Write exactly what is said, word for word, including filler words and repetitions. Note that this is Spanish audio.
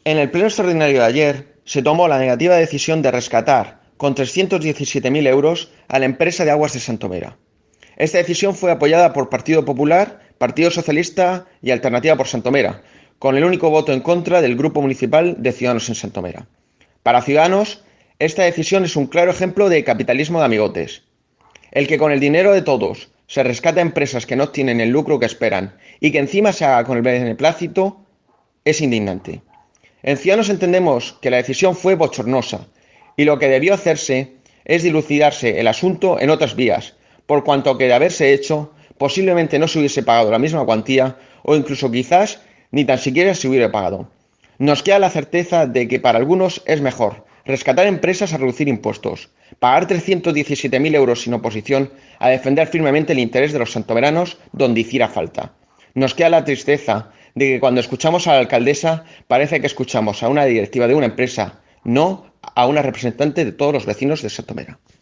En el pleno extraordinario de ayer se tomó la negativa decisión de rescatar con trescientos diecisiete mil euros a la empresa de Aguas de Santomera. Esta decisión fue apoyada por Partido Popular, Partido Socialista y Alternativa por Santomera, con el único voto en contra del Grupo Municipal de Ciudadanos en Santomera. Para Ciudadanos, esta decisión es un claro ejemplo de capitalismo de amigotes. El que con el dinero de todos se rescata a empresas que no obtienen el lucro que esperan y que encima se haga con el beneplácito es indignante. En Ciudadanos entendemos que la decisión fue bochornosa y lo que debió hacerse es dilucidarse el asunto en otras vías, por cuanto que de haberse hecho posiblemente no se hubiese pagado la misma cuantía o incluso quizás ni tan siquiera se hubiera pagado. Nos queda la certeza de que para algunos es mejor rescatar empresas a reducir impuestos, pagar trescientos diecisiete mil euros sin oposición a defender firmemente el interés de los santomeranos donde hiciera falta. Nos queda la tristeza de que cuando escuchamos a la alcaldesa parece que escuchamos a una directiva de una empresa, no a una representante de todos los vecinos de Santomera.